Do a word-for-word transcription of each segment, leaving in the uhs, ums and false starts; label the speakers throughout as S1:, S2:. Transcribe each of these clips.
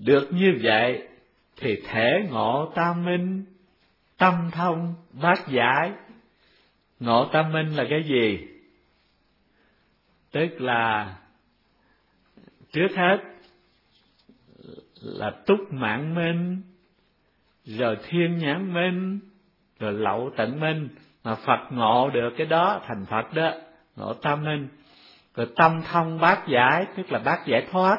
S1: Được như vậy thì thể ngộ tam minh, tâm thông bát giải. Ngộ tam minh là cái gì? Tức là trước hết là túc mạng minh, rồi thiên nhãn minh, rồi lậu tận minh. Mà Phật ngộ được cái đó thành Phật đó, ngộ tam minh. Rồi tâm thông bát giải, tức là bát giải thoát.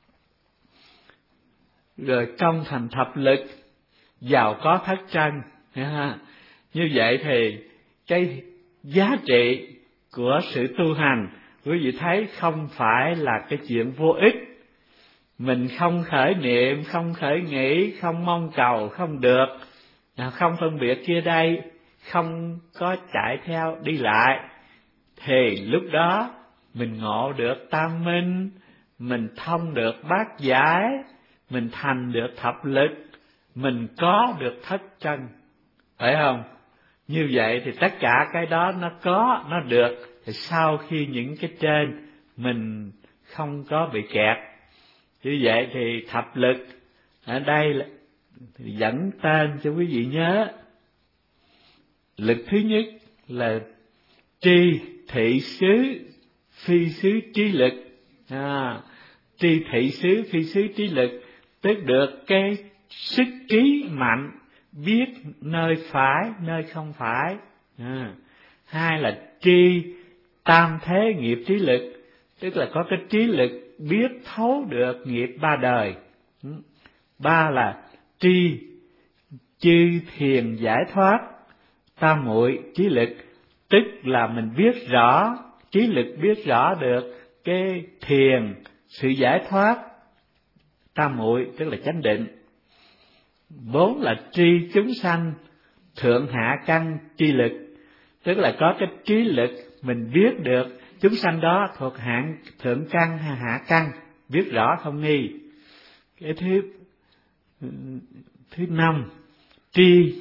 S1: Rồi công thành thập lực, giàu có thất chân. Như vậy thì cái giá trị của sự tu hành, quý vị thấy không phải là cái chuyện vô ích. Mình không khởi niệm, không khởi nghĩ, không mong cầu, không được, không phân biệt kia đây, không có chạy theo đi lại, thì lúc đó mình ngộ được tam minh, mình thông được bát giải, mình thành được thập lực, mình có được thất chân, phải không? Như vậy thì tất cả cái đó nó có, nó được, thì sau khi những cái trên mình không có bị kẹt. Như vậy thì thập lực ở đây là dẫn tên cho quý vị nhớ. Lực thứ nhất là tri thị xứ phi xứ trí lực. À, tri thị xứ phi xứ trí lực, tức được cái sức trí mạnh, biết nơi phải nơi không phải. À, hai là tri tam thế nghiệp trí lực, tức là có cái trí lực biết thấu được nghiệp ba đời. Ba là tri chư thiền giải thoát tam muội trí lực, tức là mình biết rõ, trí lực biết rõ được cái thiền, sự giải thoát tam muội, tức là chánh định. Bốn là tri chúng sanh thượng hạ căn tri lực, tức là có cái trí lực mình biết được chúng sanh đó thuộc hạng thượng căn hay hạ căn, biết rõ không nghi. Cái thứ thứ năm, tri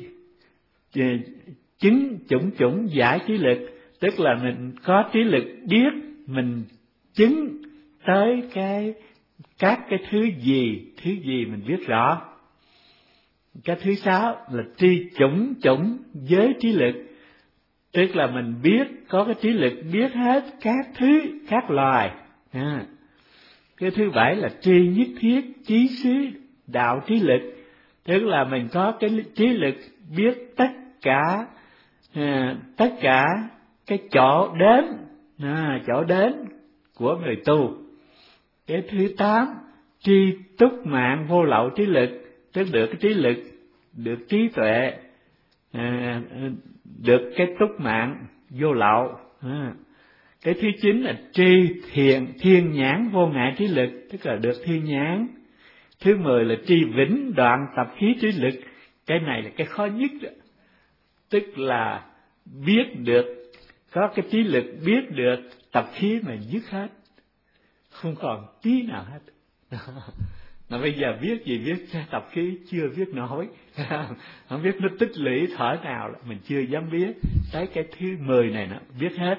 S1: chứng chủng chủng giải trí lực, tức là mình có trí lực biết mình chứng tới cái các cái thứ gì, thứ gì mình biết rõ. Cái thứ sáu là tri chủng chủng giới trí lực, tức là mình biết, có cái trí lực biết hết các thứ, các loài. À. Cái thứ bảy là tri nhất thiết chí xứ đạo trí lực, tức là mình có cái trí lực biết tất cả, à, tất cả cái chỗ đến, à, chỗ đến của người tu. Cái thứ tám, tri túc mạng vô lậu trí lực, tức được cái trí lực, được trí tuệ, à, được cái túc mạng vô lậu. À. Cái thứ chín là tri thiền thiên nhãn vô ngại trí lực, tức là được thiên nhãn. Thứ mười là tri vĩnh đoạn tập khí trí lực, cái này là cái khó nhất đó. Tức là biết được, có cái trí lực biết được tập khí mà dứt hết, không còn tí nào hết. Mà bây giờ biết gì biết tập khí chưa biết nổi, không biết nó tích lũy thở nào là mình chưa dám biết. Tới cái thứ mười này nó biết hết.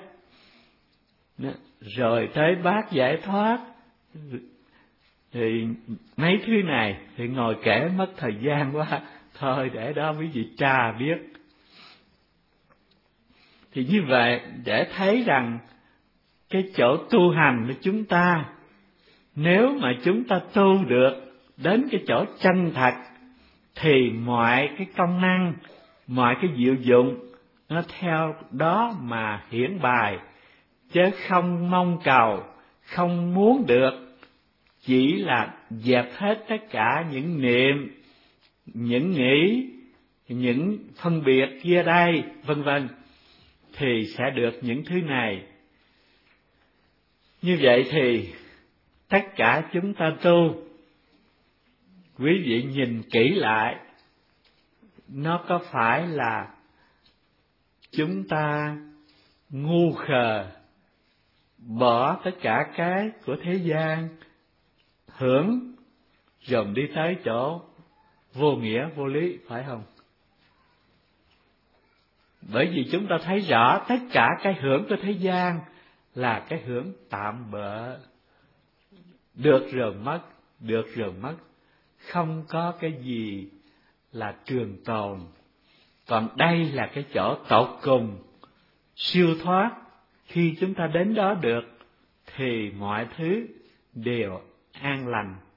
S1: Rồi tới bát giải thoát, thì mấy thứ này thì ngồi kể mất thời gian quá, thôi để đó quý vị tra biết. Thì như vậy để thấy rằng cái chỗ tu hành của chúng ta, nếu mà chúng ta tu được đến cái chỗ chân thật, thì mọi cái công năng, mọi cái diệu dụng nó theo đó mà hiển bài, chứ không mong cầu, không muốn được, chỉ là dẹp hết tất cả những niệm, những nghĩ, những phân biệt kia đây, vân vân, thì sẽ được những thứ này. Như vậy thì tất cả chúng ta tu, quý vị nhìn kỹ lại, nó có phải là chúng ta ngu khờ, bỏ tất cả cái của thế gian, hưởng, rồi đi tới chỗ vô nghĩa, vô lý, phải không? Bởi vì chúng ta thấy rõ tất cả cái hưởng của thế gian là cái hưởng tạm bợ, được rồi mất, được rồi mất, không có cái gì là trường tồn. Còn đây là cái chỗ tột cùng, siêu thoát. Khi chúng ta đến đó được thì mọi thứ đều an lành.